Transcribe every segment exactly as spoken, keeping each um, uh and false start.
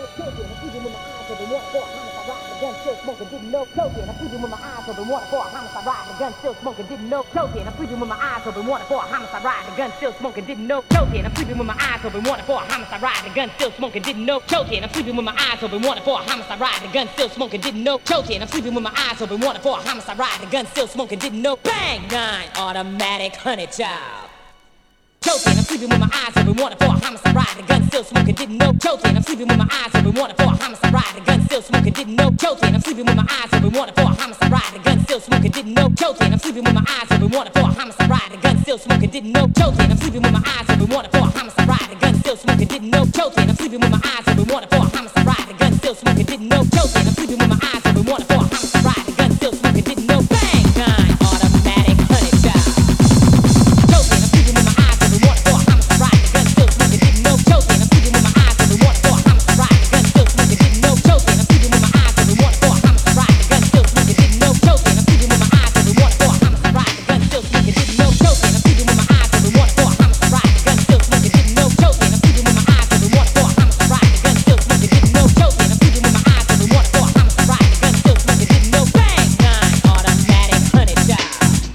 Cocaine, I'm sleeping with my eyes open, water for a homicide, riding the gun, still smoking, didn't know. Cocaine, I'm sleeping with my eyes open, water for a homicide, riding the gun, still smoking, didn't know. Cocaine, I'm sleeping with my eyes open, water for a homicide, riding the gun, still smoking, didn't know. Cocaine, I'm sleeping with my eyes open, water for a homicide, riding the gun, still smoking, didn't know. Cocaine, I'm sleeping with my eyes open, water for a homicide, riding the gun, still smoking, didn't know. Cocaine, I'm sleeping with my eyes open, water for a homicide, riding the gun, still smoking, didn't know. Bang, nine, automatic, honey child. Cocaine, I'm sleeping with my eyes open, water for a homicide, riding the gun, still smoking, didn't know. Cocaine, I'm sleeping with my eyes open, water for a homicide, riding the gun, still smoking, didn't know. Cocaine, I'm sleeping with my eyes open, water for a homicide, riding the gun, still smoking, didn't know. Cocaine, I'm sleeping with my eyes open, water for a homicide, riding the gun, still smoking, didn't know. Cocaine, I'm sleeping with my eyes open, water for a homicide, riding the gun, still smoking, didn't know. Cocaine, I'm sleeping with my eyes open, water for a homicide, riding the gun, still smoking, didn't know. Cocaine, I'm sleeping with my eyes open, water for a homicide, riding the gun, still smoking, didn't know. Bang, nine, automatic, honey child. Cocaine, I'm sleeping with my eyes open, water for a homicide, riding the gun, still smoking, didn't know. Cocaine, I'm sleeping with my eyes open, water for a homicide, riding the gun, still smoking, didn't know. Cocaine, I'm sleeping with my eyes open, water for a homicide, riding the gun, still smoking, didn't know. Cocaine, I'm sleeping with my eyes open, water for a homicide, riding the gun, still smoking, didn't know. Cocaine, I'm sleeping with my eyes open, water for a homicide, riding the gun, still smoking, didn't know. Cocaine, I'm sleeping with my eyes open, water for a homicide, riding the gun, still smoking, didn't know. Cocaine, I'm sleeping with my eyes open, water for a homicide, riding the gun, still smoking, didn't know. Bang, nine, automatic, honey child.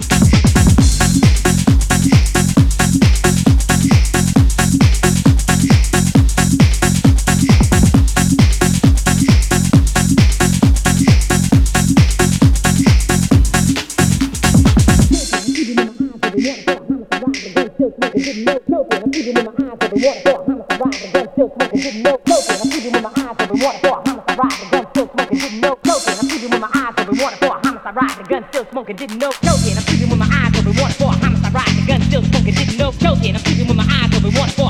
Didn't know. Cocaine, I'm sleeping with my eyes open, water for a homicide, riding the gun, still smoking, didn't know. Cocaine, I'm sleeping with my eyes open, water for